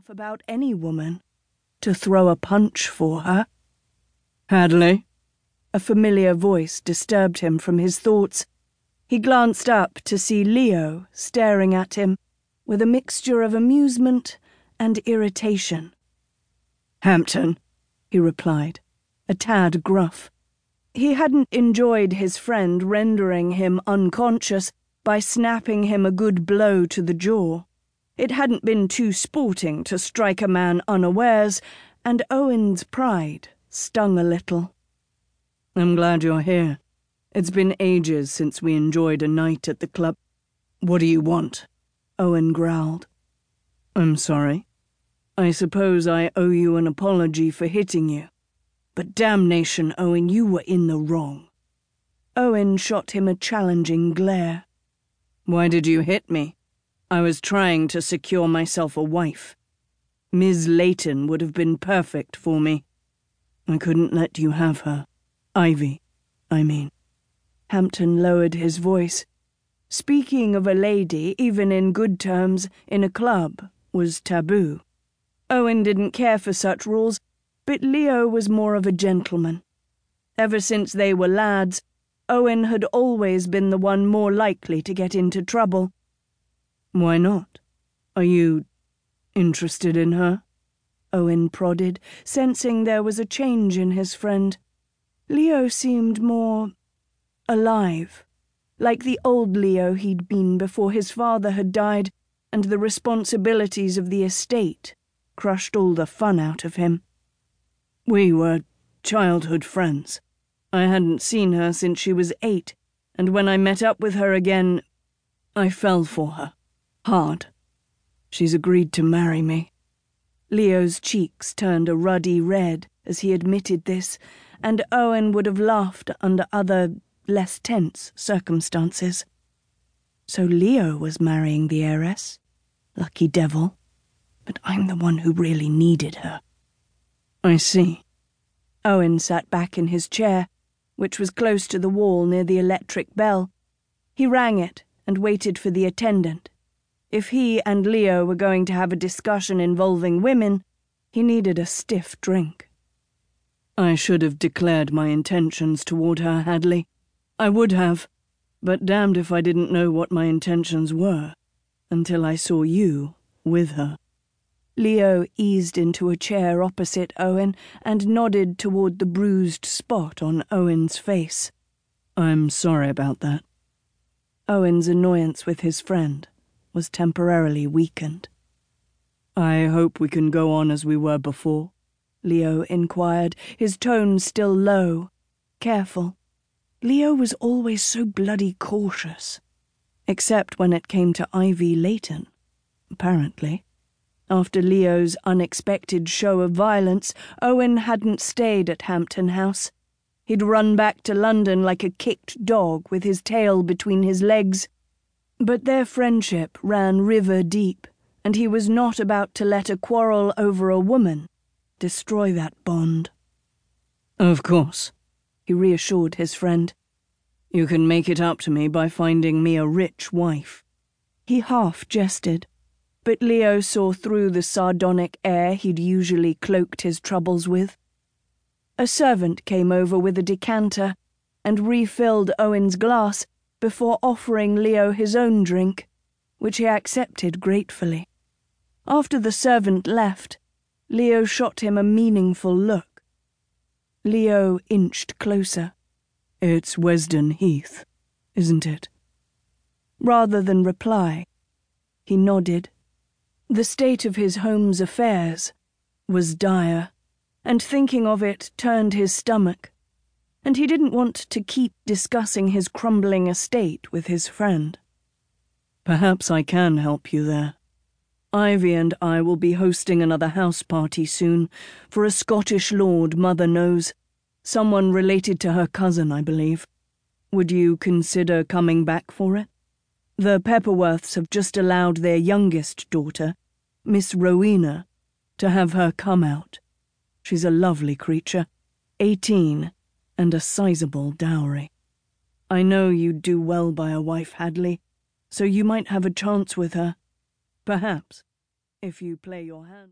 enough about any woman to throw a punch for her. "Hadley?" A familiar voice disturbed him from his thoughts. He glanced up to see Leo staring at him with a mixture of amusement and irritation. "Hampton," he replied, a tad gruff. He hadn't enjoyed his friend rendering him unconscious by snapping him a good blow to the jaw. It hadn't been too sporting to strike a man unawares, and Owen's pride stung a little. "I'm glad you're here. It's been ages since we enjoyed a night at the club." "What do you want?" Owen growled. "I'm sorry. I suppose I owe you an apology for hitting you. But damnation, Owen, you were in the wrong." Owen shot him a challenging glare. "Why did you hit me? I was trying to secure myself a wife. Ms. Layton would have been perfect for me. I couldn't let you have her. Ivy, I mean." Hampton lowered his voice. Speaking of a lady, even in good terms, in a club, was taboo. Owen didn't care for such rules, but Leo was more of a gentleman. Ever since they were lads, Owen had always been the one more likely to get into trouble. "Why not? Are you interested in her?" Owen prodded, sensing there was a change in his friend. Leo seemed more alive, like the old Leo he'd been before his father had died and the responsibilities of the estate crushed all the fun out of him. "We were childhood friends. I hadn't seen her since she was 8, and when I met up with her again, I fell for her. Hard. She's agreed to marry me." Leo's cheeks turned a ruddy red as he admitted this, and Owen would have laughed under other, less tense circumstances. So Leo was marrying the heiress? Lucky devil. But I'm the one who really needed her. "I see." Owen sat back in his chair, which was close to the wall near the electric bell. He rang it and waited for the attendant. If he and Leo were going to have a discussion involving women, he needed a stiff drink. "I should have declared my intentions toward her, Hadley. I would have, but damned if I didn't know what my intentions were, until I saw you with her." Leo eased into a chair opposite Owen and nodded toward the bruised spot on Owen's face. "I'm sorry about that." Owen's annoyance with his friend was temporarily weakened. "I hope we can go on as we were before?" Leo inquired, his tone still low, careful. Leo was always so bloody cautious, except when it came to Ivy Layton, apparently. After Leo's unexpected show of violence, Owen hadn't stayed at Hampton House. He'd run back to London like a kicked dog with his tail between his legs. But their friendship ran river deep, and he was not about to let a quarrel over a woman destroy that bond. "Of course," he reassured his friend. "You can make it up to me by finding me a rich wife." He half jested, but Leo saw through the sardonic air he'd usually cloaked his troubles with. A servant came over with a decanter and refilled Owen's glass before offering Leo his own drink, which he accepted gratefully. After the servant left, Leo shot him a meaningful look. Leo inched closer. "It's Wesdon Heath, isn't it?" Rather than reply, he nodded. The state of his home's affairs was dire, and thinking of it turned his stomach, and he didn't want to keep discussing his crumbling estate with his friend. "Perhaps I can help you there. Ivy and I will be hosting another house party soon, for a Scottish lord Mother knows, someone related to her cousin, I believe. Would you consider coming back for it? The Pepperworths have just allowed their youngest daughter, Miss Rowena, to have her come out. She's a lovely creature, 18, and a sizable dowry. I know you'd do well by a wife, Hadley, so you might have a chance with her. Perhaps, if you play your hand."